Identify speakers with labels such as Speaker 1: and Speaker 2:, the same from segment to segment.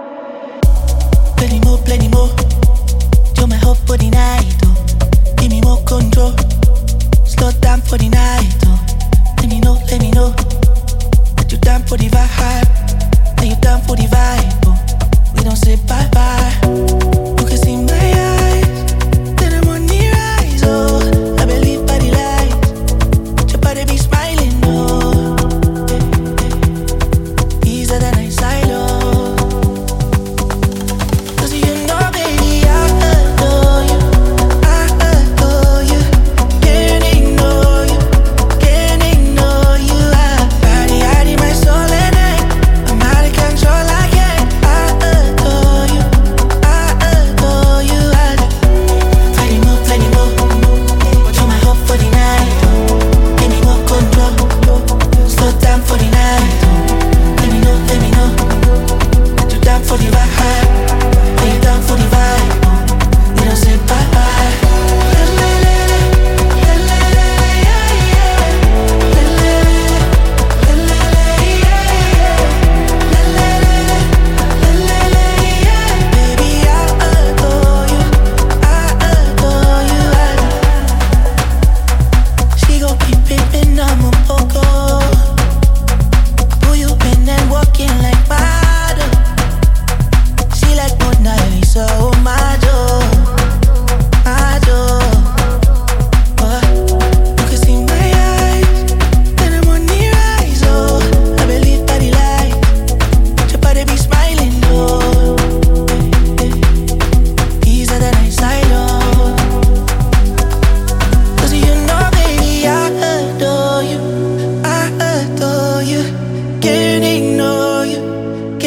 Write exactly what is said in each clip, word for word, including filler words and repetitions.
Speaker 1: Plenty more, plenty more. You're my hope for the night, oh. Give me more control. Slow down for the night, oh. Let me know, let me know that you're down for the vibe. That you're down for the vibe, oh. We don't say bye bye. You can see my eyes, then I'm on the rise, oh. I believe by the light, your body be smiling, oh. Easier than I silo.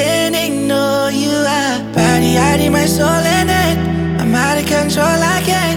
Speaker 1: My soul in it, I'm out of control, I can't